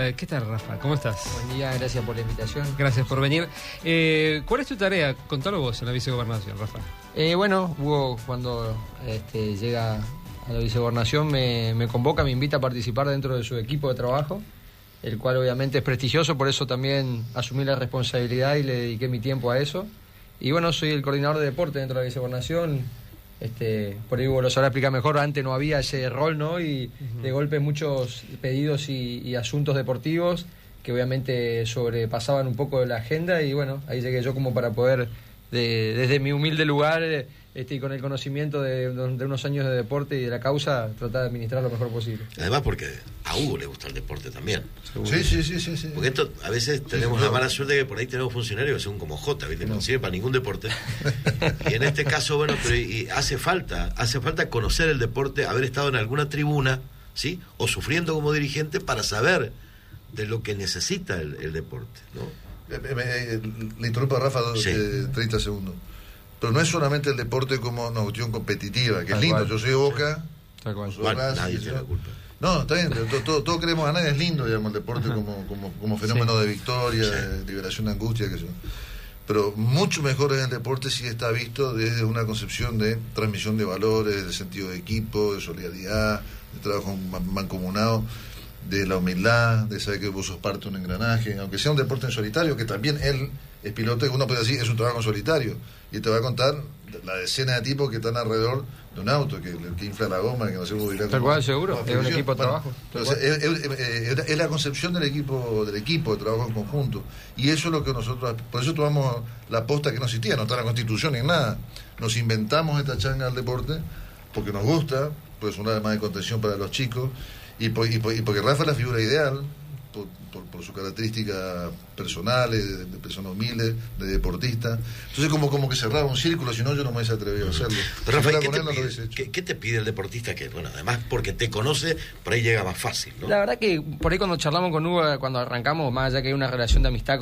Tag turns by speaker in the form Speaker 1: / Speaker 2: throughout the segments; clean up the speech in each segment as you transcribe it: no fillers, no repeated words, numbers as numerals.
Speaker 1: ¿Qué tal, Rafa? ¿Cómo estás?
Speaker 2: Buen día, gracias por la invitación.
Speaker 1: Gracias por venir. ¿Cuál es tu tarea? Contalo vos en la vicegobernación, Rafa.
Speaker 2: Bueno, Hugo, cuando llega a la vicegobernación me convoca, me invita a participar dentro de su equipo de trabajo, el cual obviamente es prestigioso, por eso también asumí la responsabilidad y le dediqué mi tiempo a eso. Y bueno, soy el coordinador de deporte dentro de la vicegobernación. Por ahí Hugo lo sabrá explicar mejor, antes no había ese rol, ¿no? Y de golpe muchos pedidos y asuntos deportivos que obviamente sobrepasaban un poco de la agenda, y bueno, ahí llegué yo como para poder, desde mi humilde lugar y con el conocimiento de unos años de deporte y de la causa, tratar de administrar lo mejor posible.
Speaker 3: Además porque a Hugo le gusta el deporte también.
Speaker 4: Sí.
Speaker 3: Porque a veces tenemos la mala suerte que por ahí tenemos funcionarios que son como Jota, ¿viste? No sirve para ningún deporte. Y en este caso, bueno, pero hace falta conocer el deporte, haber estado en alguna tribuna, ¿sí? O sufriendo como dirigente para saber de lo que necesita el deporte, ¿no?
Speaker 4: Le interrumpo a Rafa 30
Speaker 3: Sí.
Speaker 4: segundos. Pero no es solamente el deporte como una cuestión competitiva, que
Speaker 2: Tal
Speaker 4: es lindo.
Speaker 2: cual.
Speaker 4: Yo soy de Boca.
Speaker 2: Tal cual.
Speaker 4: Soy
Speaker 3: Bueno,
Speaker 4: Racing,
Speaker 3: nadie tiene la culpa.
Speaker 4: No, está bien, todos queremos ganar, es lindo, digamos, el deporte como fenómeno de victoria,
Speaker 3: Sí.
Speaker 4: de liberación de angustia, que sé yo. Pero mucho mejor en el deporte si está visto desde una concepción de transmisión de valores, de sentido de equipo, de solidaridad, de trabajo mancomunado, de la humildad, de saber que vos sos parte de un engranaje, aunque sea un deporte en solitario, que también él es piloto, y uno puede decir, es un trabajo en solitario, y te va a contar la decena de tipos que están alrededor de un auto, que infla la goma, que no sé cómo dirá.
Speaker 2: Tal cual, seguro, es un equipo de
Speaker 4: Bueno,
Speaker 2: trabajo.
Speaker 4: entonces, es la concepción del equipo de trabajo en conjunto, y eso es lo que nosotros, por eso tomamos la posta que no existía, no está en la Constitución ni en nada, nos inventamos esta changa al deporte porque nos gusta, pues una más de contención para los chicos, y porque Rafa es la figura ideal por su característica personales, de persona humilde, de deportista. Entonces como que cerraba un círculo, si no yo no me hubiese atrevido a hacerlo.
Speaker 3: Pero, Rafa,
Speaker 4: Si fuera
Speaker 3: ¿qué
Speaker 4: con
Speaker 3: te
Speaker 4: él, no lo
Speaker 3: pide?
Speaker 4: hubiese hecho.
Speaker 3: ¿Qué te pide el deportista? Que, bueno, además porque te conoce, por ahí llega más fácil, ¿no?
Speaker 2: La verdad que por ahí cuando charlamos con Hugo, cuando arrancamos, más allá que hay una relación de amistad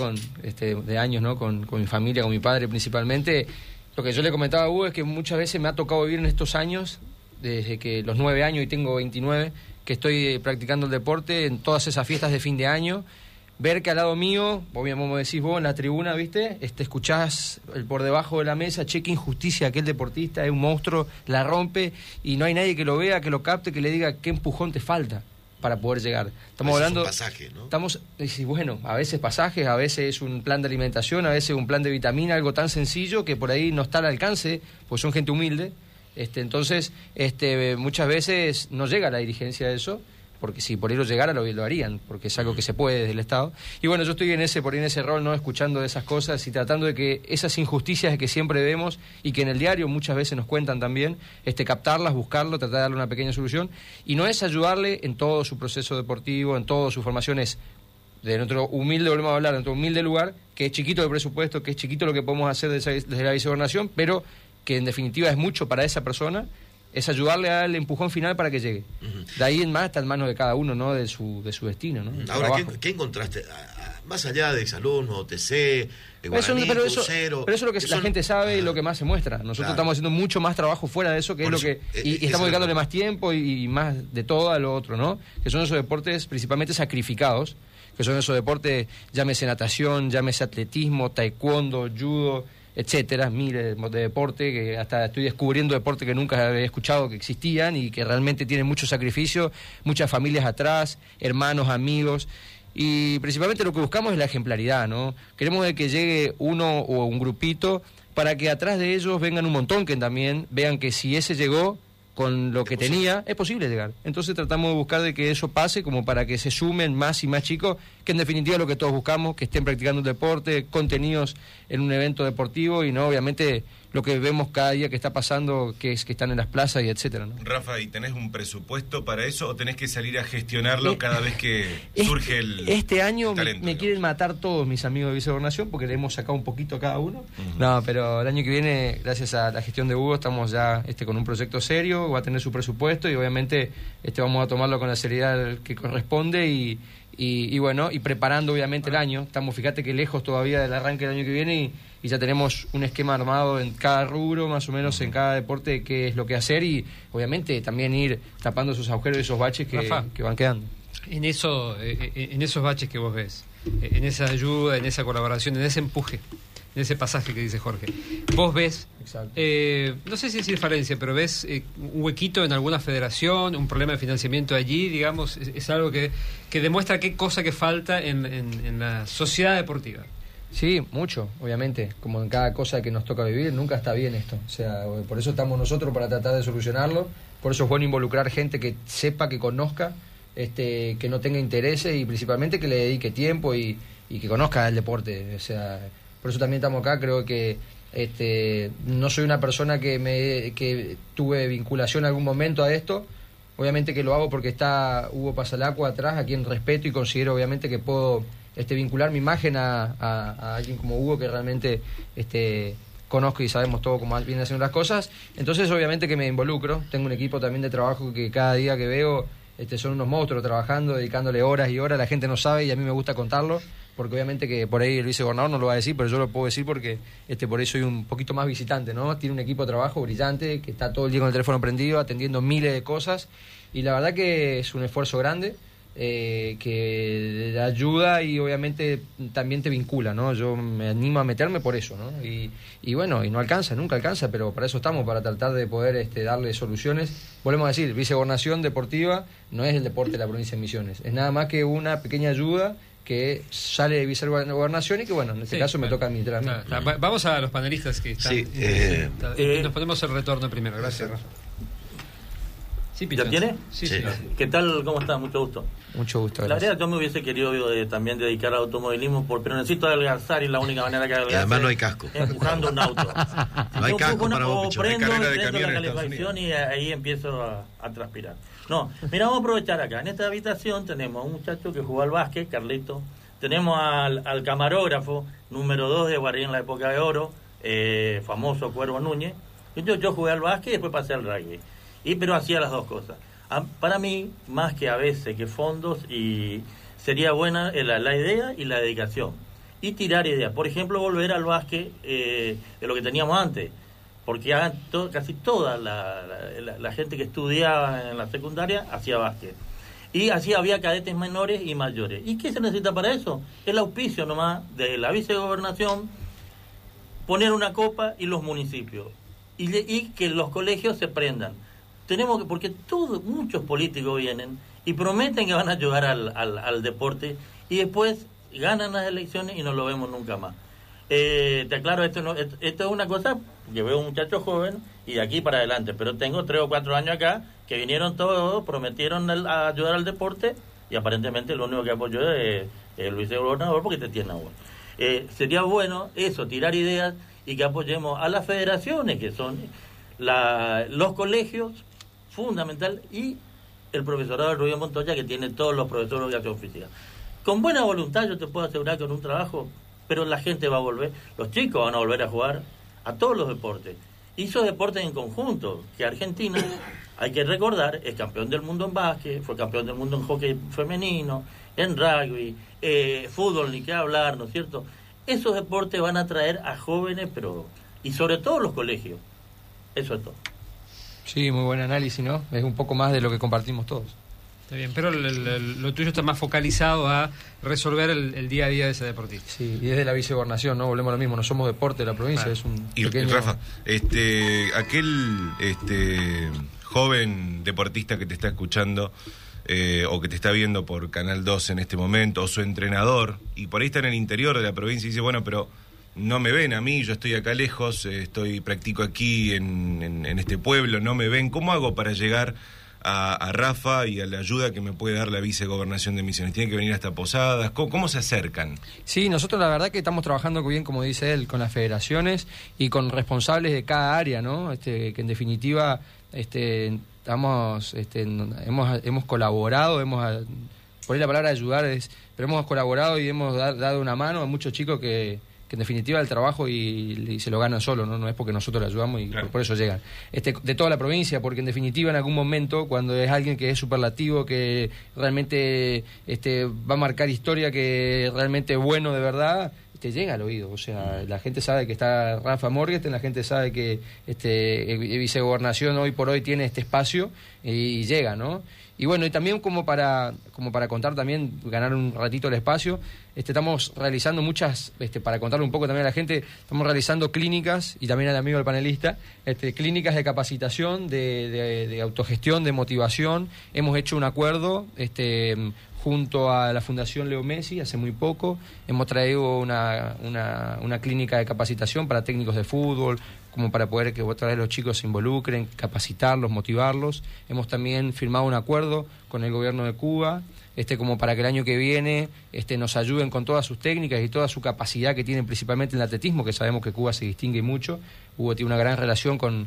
Speaker 2: de años, ¿no? Con mi familia, con mi padre principalmente, lo que yo le comentaba a Hugo es que muchas veces me ha tocado vivir en estos años, desde que los 9 años y tengo 29, que estoy practicando el deporte, en todas esas fiestas de fin de año, ver que al lado mío, obviamente como decís vos, en la tribuna, ¿viste? Escuchás por debajo de la mesa, che, qué injusticia, aquel deportista es un monstruo, la rompe, y no hay nadie que lo vea, que lo capte, que le diga qué empujón te falta para poder llegar. Estamos hablando...
Speaker 3: Es un pasaje, ¿no?
Speaker 2: Bueno, a veces pasajes, a veces es un plan de alimentación, a veces un plan de vitamina, algo tan sencillo que por ahí no está al alcance, pues son gente humilde. Entonces, muchas veces no llega la dirigencia de eso, porque si por ello llegara lo harían, porque es algo que se puede desde el Estado. Y bueno, yo estoy en ese rol, ¿no? Escuchando esas cosas y tratando de que esas injusticias que siempre vemos y que en el diario muchas veces nos cuentan también, captarlas, buscarlo, tratar de darle una pequeña solución. Y no es ayudarle en todo su proceso deportivo, en todas sus formaciones, de nuestro humilde, volvemos a hablar, de nuestro humilde lugar, que es chiquito de presupuesto, que es chiquito lo que podemos hacer desde la vicegobernación, pero que en definitiva es mucho para esa persona, es ayudarle a darle empujón final para que llegue. De ahí en más está en manos de cada uno, ¿no? De su destino, ¿no?
Speaker 3: Ahora, ¿qué encontraste? Más allá de exalumnos, OTC, Guaraní,
Speaker 2: pero
Speaker 3: Crucero...
Speaker 2: eso es lo que la gente sabe y lo que más se muestra. Nosotros estamos haciendo mucho más trabajo fuera de eso, que
Speaker 3: Por
Speaker 2: es lo
Speaker 3: eso,
Speaker 2: que... Y estamos dedicándole más tiempo y más de todo a lo otro, ¿no? Que son esos deportes principalmente sacrificados, que son esos deportes, llámese natación, llámese atletismo, taekwondo, judo, etcétera, miles de deporte, que hasta estoy descubriendo deportes que nunca había escuchado que existían y que realmente tienen mucho sacrificio, muchas familias atrás, hermanos, amigos, y principalmente lo que buscamos es la ejemplaridad, ¿no? Queremos de que llegue uno o un grupito para que atrás de ellos vengan un montón que también vean que si ese llegó con lo que tenía, es posible llegar. Entonces tratamos de buscar de que eso pase como para que se sumen más y más chicos, que en definitiva es lo que todos buscamos, que estén practicando un deporte, contenidos en un evento deportivo y no obviamente lo que vemos cada día que está pasando, que es que están en las plazas y etcétera, ¿no?
Speaker 5: Rafa, ¿y tenés un presupuesto para eso o tenés que salir a gestionarlo cada vez que surge el
Speaker 2: Este año
Speaker 5: el talento,
Speaker 2: me quieren matar todos mis amigos de vicegobernación porque le hemos sacado un poquito a cada uno. No, pero el año que viene, gracias a la gestión de Hugo, estamos ya con un proyecto serio, va a tener su presupuesto y obviamente vamos a tomarlo con la seriedad que corresponde y bueno, y preparando obviamente el año. Estamos, fíjate que lejos todavía del arranque del año que viene y ya tenemos un esquema armado en cada rubro, más o menos en cada deporte, qué es lo que hacer y obviamente también ir tapando esos agujeros y esos baches que van quedando.
Speaker 1: en esos baches que vos ves, en esa ayuda, en esa colaboración, en ese empuje, en ese pasaje que dice Jorge, vos ves, no sé si decir falencia, pero ves un huequito en alguna federación, un problema de financiamiento allí, digamos, es algo que demuestra qué cosa que falta en la sociedad deportiva.
Speaker 2: Sí, mucho, obviamente, como en cada cosa que nos toca vivir, nunca está bien esto, o sea, por eso estamos nosotros para tratar de solucionarlo, por eso es bueno involucrar gente que sepa, que conozca, que no tenga intereses y principalmente que le dedique tiempo y que conozca el deporte, o sea, por eso también estamos acá. Creo que no soy una persona que tuve vinculación en algún momento a esto, obviamente que lo hago porque está Hugo Pasalacqua atrás, a quien respeto y considero obviamente que puedo vincular mi imagen a alguien como Hugo, que realmente conozco y sabemos todo cómo vienen haciendo las cosas. Entonces obviamente que me involucro, tengo un equipo también de trabajo que cada día que veo son unos monstruos trabajando, dedicándole horas y horas. La gente no sabe y a mí me gusta contarlo, porque obviamente que por ahí el vicegobernador no lo va a decir, pero yo lo puedo decir porque por ahí soy un poquito más visitante, ¿no? Tiene un equipo de trabajo brillante, que está todo el día con el teléfono prendido, atendiendo miles de cosas, y la verdad que es un esfuerzo grande, que ayuda y obviamente también te vincula, ¿no? Yo me animo a meterme por eso, ¿no? Y bueno, y no alcanza, nunca alcanza, pero para eso estamos, para tratar de poder darle soluciones. Volvemos a decir, vicegobernación deportiva no es el deporte de la provincia de Misiones, es nada más que una pequeña ayuda que sale de vicegobernación y que, bueno, en este caso me toca administrar a mí.
Speaker 1: Vamos a los panelistas que están.
Speaker 3: Sí,
Speaker 1: nos ponemos el retorno primero. Gracias, Rafa. Sí,
Speaker 6: ¿Ya tiene?
Speaker 1: Sí.
Speaker 6: ¿Qué tal? ¿Cómo estás? Mucho gusto.
Speaker 2: Mucho gusto.
Speaker 6: La verdad, yo me hubiese querido también dedicar al automovilismo, pero necesito adelgazar y la única manera que adelgazo.
Speaker 3: Además no hay casco.
Speaker 6: Empujando un auto.
Speaker 3: No hay casco para vos,
Speaker 6: prendo
Speaker 5: carrera de
Speaker 6: la
Speaker 5: camiones en
Speaker 6: calefacción y ahí empiezo a transpirar. No, mira, vamos a aprovechar acá. En esta habitación tenemos a un muchacho que jugó al básquet, Carlito. Tenemos al camarógrafo, número 2 de Guardián en la época de oro, famoso Cuervo Núñez. Yo jugué al básquet y después pasé al rugby. Pero hacía las dos cosas. Para mí, más que a veces que fondos, y sería buena la idea y la dedicación. Y tirar ideas. Por ejemplo, volver al básquet de lo que teníamos antes. Porque casi toda la gente que estudiaba en la secundaria hacía básquet. Y así había cadetes menores y mayores. ¿Y qué se necesita para eso? El auspicio nomás de la vicegobernación, poner una copa y los municipios. Y que los colegios se prendan. Porque muchos políticos vienen y prometen que van a ayudar al deporte y después ganan las elecciones y no lo vemos nunca más. Te aclaro, esto es una cosa que veo un muchacho joven y de aquí para adelante, pero tengo 3 o 4 años acá que vinieron todos, prometieron ayudar al deporte y aparentemente lo único que apoyó es el vicegobernador porque te tiene agua. Sería bueno eso, tirar ideas y que apoyemos a las federaciones que son los colegios, fundamental, y el profesorado de Rubio Montoya, que tiene todos los profesores de educación física. Con buena voluntad yo te puedo asegurar que con un trabajo, pero la gente va a volver, los chicos van a volver a jugar a todos los deportes. Hizo deportes en conjunto, que Argentina, hay que recordar, es campeón del mundo en básquet, fue campeón del mundo en hockey femenino, en rugby, fútbol, ni qué hablar, ¿no es cierto? Esos deportes van a atraer a jóvenes, y sobre todo los colegios. Eso es todo.
Speaker 2: Sí, muy buen análisis, ¿no? Es un poco más de lo que compartimos todos.
Speaker 1: Está bien, pero lo tuyo está más focalizado a resolver el día a día de ese deportista.
Speaker 2: Sí, y desde la vicegobernación, ¿no? Volvemos a lo mismo, no somos deporte de la provincia, es un pequeño...
Speaker 5: Y Rafa, aquel joven deportista que te está escuchando o que te está viendo por Canal 2 en este momento, o su entrenador, y por ahí está en el interior de la provincia y dice, bueno, pero no me ven a mí, yo estoy acá lejos, practico aquí en este pueblo, no me ven. ¿Cómo hago para llegar a Rafa y a la ayuda que me puede dar la vicegobernación de Misiones? ¿Tienen que venir hasta Posadas? ¿Cómo se acercan?
Speaker 2: Sí, nosotros la verdad que estamos trabajando bien, como dice él, con las federaciones y con responsables de cada área, ¿no? Que en definitiva hemos colaborado, por ahí la palabra ayudar pero hemos colaborado y hemos dado una mano a muchos chicos que en definitiva el trabajo y se lo ganan solo, no es porque nosotros le ayudamos y claro, por eso llegan. De toda la provincia, porque en definitiva en algún momento, cuando es alguien que es superlativo, que realmente va a marcar historia, que realmente es bueno de verdad, te llega al oído. O sea, la gente sabe que está Rafa Morgenstern, la gente sabe que vicegobernación hoy por hoy tiene este espacio y llega, ¿no? Y bueno, y también como para contar también, ganar un ratito el espacio, estamos realizando muchas, para contarle un poco también a la gente, estamos realizando clínicas, y también al amigo del panelista, clínicas de capacitación, de autogestión, de motivación. Hemos hecho un acuerdo junto a la Fundación Leo Messi hace muy poco. Hemos traído una clínica de capacitación para técnicos de fútbol, como para poder que otra vez los chicos se involucren, capacitarlos, motivarlos. Hemos también firmado un acuerdo con el gobierno de Cuba, como para que el año que viene nos ayuden con todas sus técnicas y toda su capacidad que tienen, principalmente en el atletismo, que sabemos que Cuba se distingue mucho. Cuba tiene una gran relación con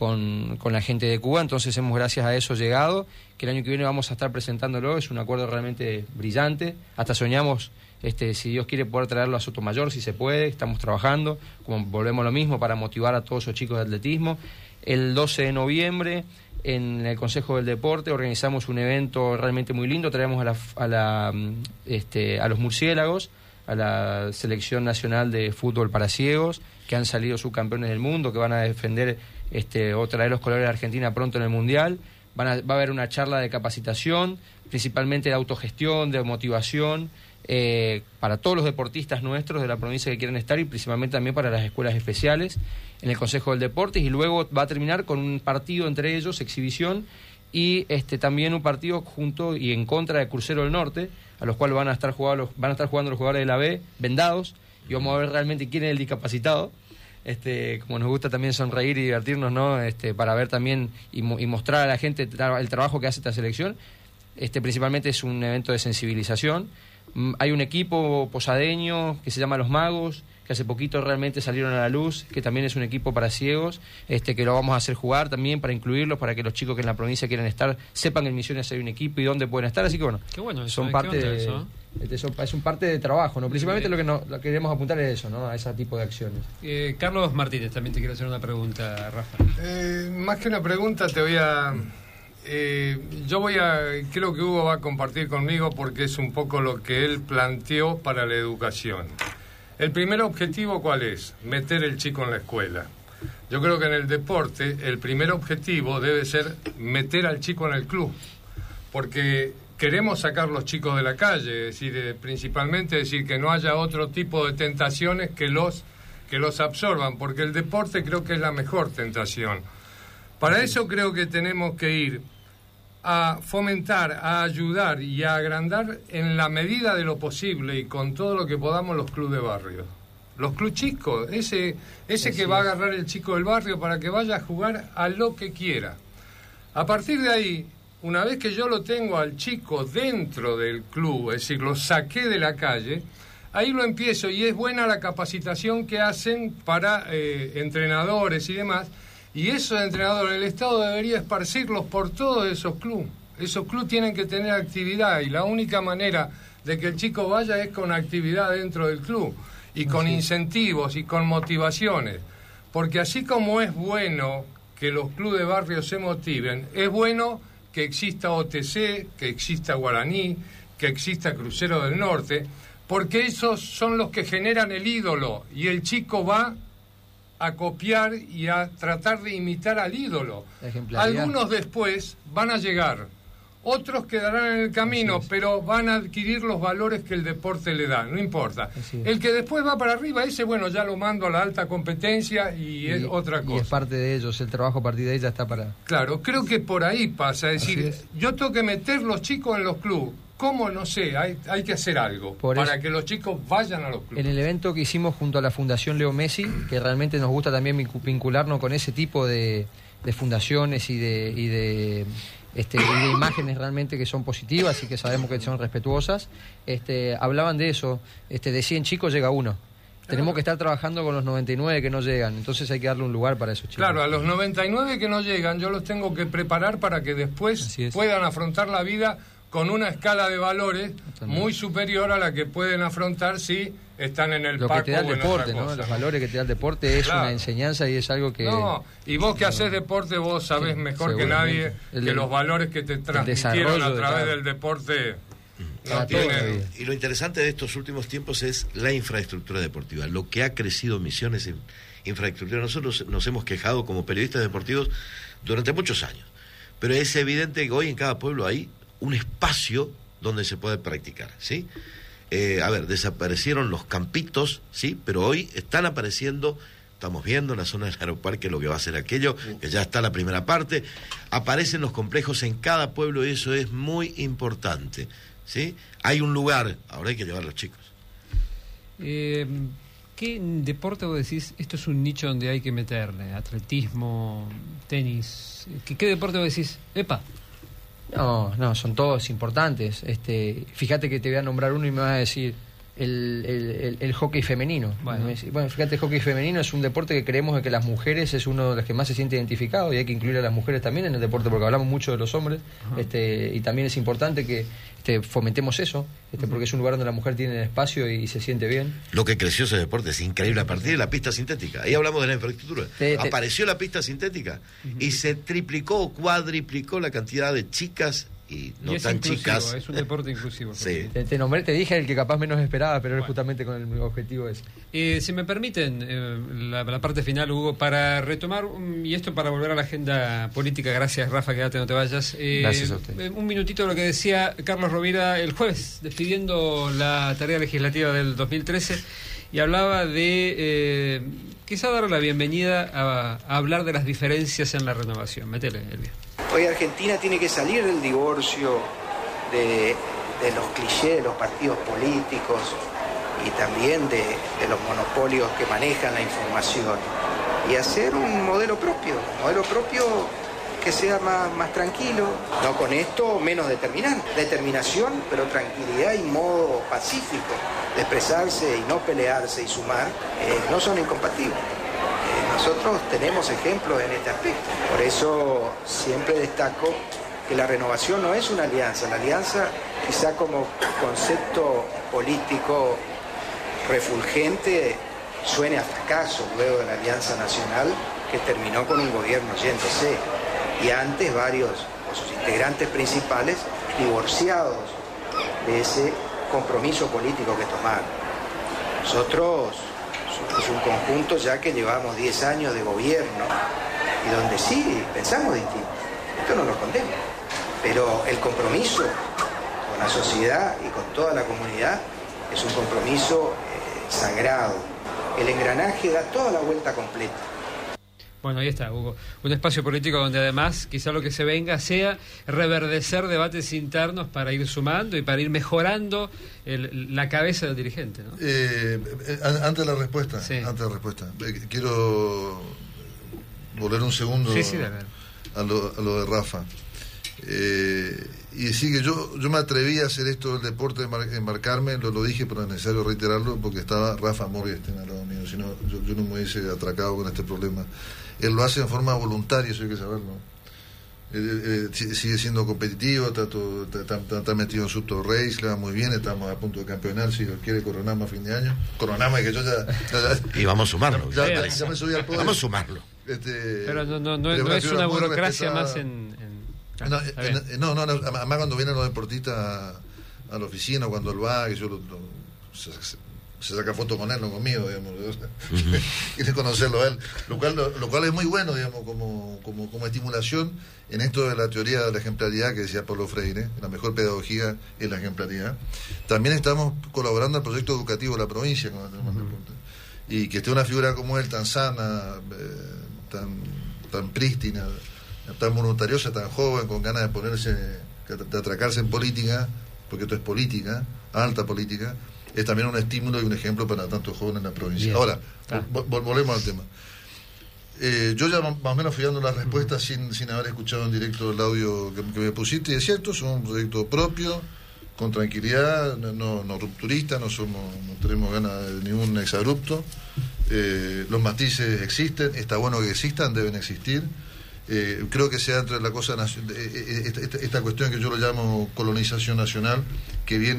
Speaker 2: la gente de Cuba, entonces hemos, gracias a eso, llegado, que el año que viene vamos a estar presentándolo. Es un acuerdo realmente brillante. Hasta soñamos, si Dios quiere, poder traerlo a Sotomayor, si se puede. Estamos trabajando, como volvemos a lo mismo, para motivar a todos esos chicos de atletismo. El 12 de noviembre, en el Consejo del Deporte, organizamos un evento realmente muy lindo. Traemos a los murciélagos, a la Selección Nacional de Fútbol para Ciegos, que han salido subcampeones del mundo, que van a defender otra vez los colores de Argentina pronto en el Mundial. Va a haber una charla de capacitación, principalmente de autogestión, de motivación, para todos los deportistas nuestros de la provincia que quieren estar, y principalmente también para las escuelas especiales, en el Consejo del Deporte. Y luego va a terminar con un partido entre ellos, exhibición, y también un partido junto y en contra de Crucero del Norte, a los cuales van a estar jugando los jugadores de la B vendados, y vamos a ver realmente quién es el discapacitado. Como nos gusta también sonreír y divertirnos, ¿no? Para ver también y mostrar a la gente el trabajo que hace esta selección. Principalmente es un evento de sensibilización. Hay un equipo posadeño que se llama Los Magos, que hace poquito realmente salieron a la luz, que también es un equipo para ciegos, que lo vamos a hacer jugar también para incluirlos, para que los chicos que en la provincia quieren estar sepan que en Misiones hay un equipo y dónde pueden estar. Así que bueno,
Speaker 1: qué bueno eso,
Speaker 2: son parte de eso. Es un parte de trabajo, ¿no? Principalmente lo que queremos apuntar es eso, ¿no? A ese tipo de acciones.
Speaker 1: Carlos Martínez, también te quiero hacer una pregunta, Rafa.
Speaker 7: Más que una pregunta, creo que Hugo va a compartir conmigo, porque es un poco lo que él planteó para la educación. El primer objetivo, ¿cuál es? Meter el chico en la escuela. Yo creo que en el deporte el primer objetivo debe ser meter al chico en el club, porque queremos sacar los chicos de la calle, es decir, principalmente que no haya otro tipo de tentaciones que los absorban, porque el deporte creo que es la mejor tentación. Para eso creo que tenemos que ir a fomentar, a ayudar y a agrandar en la medida de lo posible y con todo lo que podamos los clubes de barrio. Los clubes chicos, ese que va a agarrar el chico del barrio para que vaya a jugar a lo que quiera. A partir de ahí, una vez que yo lo tengo al chico dentro del club, es decir, lo saqué de la calle, ahí lo empiezo, y es buena la capacitación que hacen para entrenadores y demás. Y esos entrenadores, el Estado debería esparcirlos por todos esos clubes. Esos clubes tienen que tener actividad, y la única manera de que el chico vaya es con actividad dentro del club, y con incentivos y con motivaciones. Porque así como es bueno que los clubes de barrio se motiven, es bueno que exista OTC, que exista Guaraní, que exista Crucero del Norte, porque esos son los que generan el ídolo, y el chico va a copiar y a tratar de imitar al ídolo. Algunos después van a llegar, otros quedarán en el camino, pero van a adquirir los valores que el deporte le da, no importa. El que después va para arriba, ese, bueno, ya lo mando a la alta competencia y es otra cosa.
Speaker 2: Y es parte de ellos, el trabajo a partir de ella está para...
Speaker 7: Claro, creo que por ahí pasa, es decir, yo tengo que meter los chicos en los clubes. ¿Cómo? No sé, hay que hacer algo para que los chicos vayan a los clubes.
Speaker 2: En el evento que hicimos junto a la Fundación Leo Messi, que realmente nos gusta también vincularnos con ese tipo de fundaciones y de imágenes realmente que son positivas y que sabemos que son respetuosas, hablaban de eso, de 100 chicos llega uno. Tenemos que estar trabajando con los 99 que no llegan, entonces hay que darle un lugar para esos chicos.
Speaker 7: Claro, a los 99 que no llegan yo los tengo que preparar para que después puedan afrontar la vida con una escala de valores muy superior a la que pueden afrontar si están en el
Speaker 2: lo
Speaker 7: Paco
Speaker 2: que te da el deporte,
Speaker 7: ¿no?
Speaker 2: Los valores que te da el deporte es una enseñanza y es algo que...
Speaker 7: No, y vos que hacés deporte, vos sabés mejor que nadie que los valores que te transmitieron a través del deporte no tienen...
Speaker 3: Y lo interesante de estos últimos tiempos es la infraestructura deportiva, lo que ha crecido Misiones en infraestructura. Nosotros nos hemos quejado como periodistas deportivos durante muchos años, pero es evidente que hoy en cada pueblo hay un espacio donde se puede practicar, ¿sí? Desaparecieron los campitos, ¿sí? Pero hoy están apareciendo, estamos viendo en la zona del Aeroparque lo que va a ser aquello, que ya está la primera parte, aparecen los complejos en cada pueblo y eso es muy importante, ¿sí? Hay un lugar, ahora hay que llevar a los chicos.
Speaker 1: ¿Qué deporte vos decís, esto es un nicho donde hay que meterle? Atletismo, tenis, ¿qué deporte vos decís? ¡Epa!
Speaker 2: No, son todos importantes. Fíjate que te voy a nombrar uno y me vas a decir el hockey femenino. Bueno, fíjate, el hockey femenino es un deporte que creemos que las mujeres es uno de los que más se siente identificado y hay que incluir a las mujeres también en el deporte porque hablamos mucho de los hombres. Y también es importante que fomentemos eso, porque es un lugar donde la mujer tiene espacio y se siente bien.
Speaker 3: Lo que creció ese deporte es increíble a partir de la pista sintética. Ahí hablamos de la infraestructura. Apareció la pista sintética y se triplicó o cuadriplicó la cantidad de chicas y no
Speaker 1: y
Speaker 3: tan chicas.
Speaker 1: Es un deporte inclusivo.
Speaker 3: Sí.
Speaker 2: Te nombré, te dije el que capaz menos esperaba, pero es justamente con el objetivo ese.
Speaker 1: Si me permiten, la parte final, Hugo, para retomar, y esto para volver a la agenda política, gracias Rafa, quédate, no te vayas.
Speaker 2: Gracias a usted.
Speaker 1: Un minutito de lo que decía Carlos Rovira el jueves, despidiendo la tarea legislativa del 2013, y hablaba de quizá dar la bienvenida a hablar de las diferencias en la renovación. Métele, Elvia.
Speaker 8: Hoy Argentina tiene que salir del divorcio de los clichés de los partidos políticos y también de los monopolios que manejan la información y hacer un modelo propio que sea más tranquilo, no con esto menos determinación, pero tranquilidad y modo pacífico de expresarse y no pelearse y sumar, no son incompatibles. Nosotros tenemos ejemplos en este aspecto, por eso siempre destaco que la renovación no es una alianza, la alianza quizá como concepto político refulgente suene a fracaso luego de la Alianza Nacional que terminó con un gobierno yéndose y antes varios o sus integrantes principales divorciados de ese compromiso político que tomaron. Nosotros es un conjunto ya que llevamos 10 años de gobierno y donde sí pensamos distinto, esto no lo escondemos, pero el compromiso con la sociedad y con toda la comunidad es un compromiso sagrado. El engranaje da toda la vuelta completa.
Speaker 1: Bueno, ahí está, Hugo. Un espacio político donde además quizá lo que se venga sea reverdecer debates internos para ir sumando y para ir mejorando la cabeza del dirigente, ¿no?
Speaker 4: Antes de la respuesta, quiero volver un segundo a lo de Rafa. Y decir que yo me atreví a hacer esto del deporte, embarcarme, lo dije, pero es necesario reiterarlo porque estaba Rafa Morgenstern al lado mío, si no, yo no me hubiese atracado con este problema. Él lo hace en forma voluntaria, eso hay que saberlo. Sigue siendo competitivo, está metido en Subtour Race, le va muy bien, estamos a punto de campeonar, si lo quiere Coronama a fin de año. Coronama que yo ya
Speaker 3: y vamos a sumarlo.
Speaker 4: Ya me subí al podio.
Speaker 3: Vamos a sumarlo.
Speaker 1: Pero no es una burocracia más en...
Speaker 4: No, además cuando vienen los deportistas a la oficina, cuando él va, que yo se saca foto con él, no conmigo, digamos, quiere conocerlo a él, lo cual es muy bueno, digamos, como estimulación en esto de la teoría de la ejemplaridad que decía Paulo Freire, la mejor pedagogía es la ejemplaridad. También estamos colaborando al proyecto educativo de la provincia con el tema del deporte, y que esté una figura como él, tan sana, tan prístina, tan voluntariosa, tan joven, con ganas de ponerse, de atracarse en política, porque esto es política, alta política, es también un estímulo y un ejemplo para tantos jóvenes en la provincia. Bien. Ahora, volvemos al tema. Yo ya más o menos fui dando la respuesta sin haber escuchado en directo el audio que me pusiste, y es cierto, somos un proyecto propio, con tranquilidad, no rupturista, no tenemos ganas de ningún exabrupto. Los matices existen, está bueno que existan, deben existir. Creo que sea entre la cosa esta cuestión que yo lo llamo colonización nacional, que viene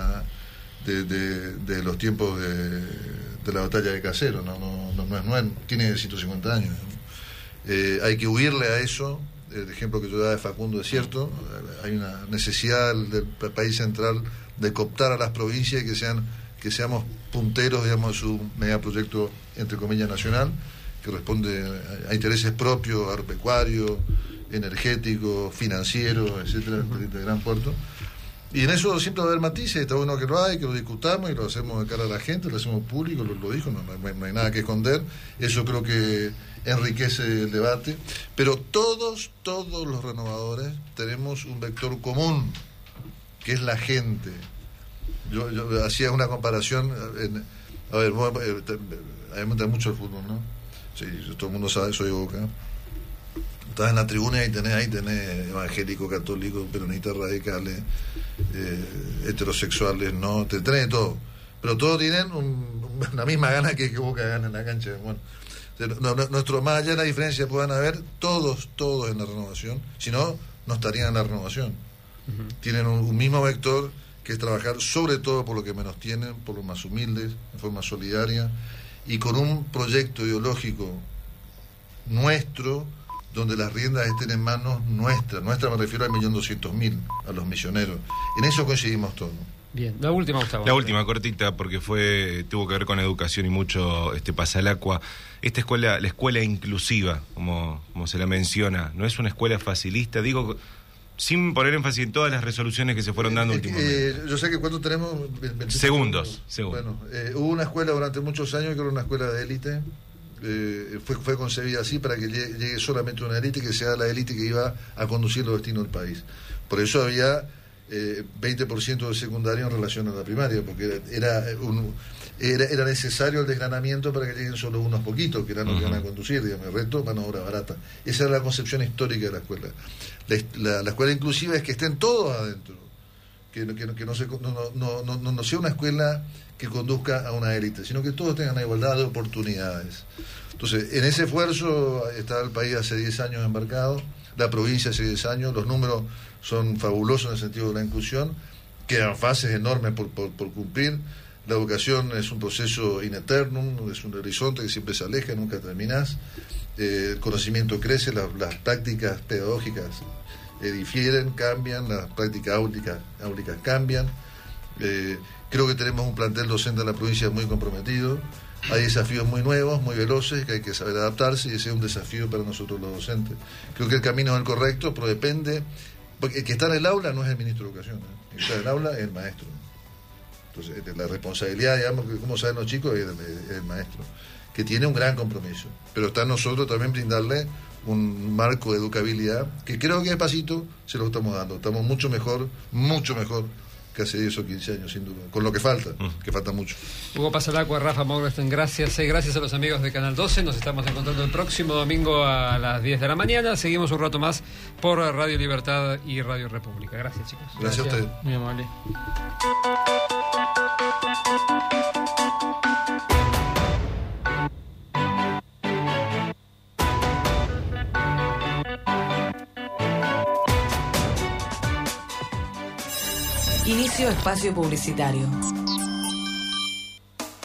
Speaker 4: de los tiempos de la batalla de Caseros, no es, tiene 150 años. Hay que huirle a eso. El ejemplo que yo daba de Facundo es cierto, hay una necesidad del país central de cooptar a las provincias y que seamos punteros, digamos, de su megaproyecto, entre comillas, nacional. que responde a intereses propios, agropecuarios, energéticos, financieros, etcétera, de Gran Puerto. Y en eso siempre va a haber matices, está bueno que lo hay, que lo discutamos y lo hacemos de cara a la gente, lo hacemos público, lo dijo, no hay nada que esconder. Eso creo que enriquece el debate. Pero todos los renovadores tenemos un vector común, que es la gente. Yo hacía una comparación, a ver, a mí me gusta mucho el fútbol, ¿no? Sí, todo el mundo sabe, soy de Boca. Estás en la tribuna y tenés evangélicos, católicos, peronistas radicales, heterosexuales, no, te tenés todo. Pero todos tienen una misma gana que Boca gana en la cancha. Bueno, más allá de la diferencia puedan haber todos en la renovación, si no, no estarían en la renovación. Uh-huh. Tienen un mismo vector, que es trabajar sobre todo por lo que menos tienen, por los más humildes, de forma solidaria, y con un proyecto ideológico nuestro, donde las riendas estén en manos nuestras me refiero al 1.200.000, a los misioneros. En eso coincidimos todos.
Speaker 1: Bien, la última, Gustavo.
Speaker 5: La última, cortita, porque tuvo que ver con educación y mucho pasa el agua. Esta escuela, la escuela inclusiva, como se la menciona, no es una escuela facilista, digo, sin poner énfasis en todas las resoluciones que se fueron dando últimamente.
Speaker 4: Yo sé que cuando tenemos...
Speaker 5: Segundos.
Speaker 4: Bueno, hubo una escuela durante muchos años que era una escuela de élite. Fue concebida así para que llegue solamente una élite, que sea la élite que iba a conducir los destinos del país. Por eso había 20% de secundario en relación a la primaria, porque era necesario el desgranamiento para que lleguen solo unos poquitos, que eran los que van a conducir, digamos, el resto van a obra barata. Esa era la concepción histórica de la escuela. La escuela inclusiva es que estén todos adentro, que no sea una escuela que conduzca a una élite, sino que todos tengan la igualdad de oportunidades. Entonces, en ese esfuerzo está el país hace 10 años embarcado, la provincia hace 10 años, los números son fabulosos en el sentido de la inclusión, quedan fases enormes por cumplir. La educación es un proceso in aeternum, es un horizonte que siempre se aleja, nunca terminás. El conocimiento crece, las prácticas pedagógicas difieren, cambian, las prácticas áulicas cambian. Creo que tenemos un plantel docente en la provincia muy comprometido. Hay desafíos muy nuevos, muy veloces, que hay que saber adaptarse, y ese es un desafío para nosotros los docentes. Creo que el camino es el correcto, pero depende, porque el que está en el aula no es el ministro de Educación, el que está en el aula es el maestro. Entonces, la responsabilidad, digamos, que como saben los chicos, es el maestro, que tiene un gran compromiso. Pero está en nosotros también brindarle un marco de educabilidad, que creo que despacito se lo estamos dando. Estamos mucho mejor que hace 10 o 15 años, sin duda, con lo que falta, que falta mucho.
Speaker 1: Hugo Pasalacqua, Rafa Maureston, gracias a los amigos de Canal 12. Nos estamos encontrando el próximo domingo a las 10 de la mañana. Seguimos un rato más por Radio Libertad y Radio República. Gracias, chicos.
Speaker 4: Gracias a ustedes.
Speaker 2: Muy amable.
Speaker 9: Inicio espacio publicitario.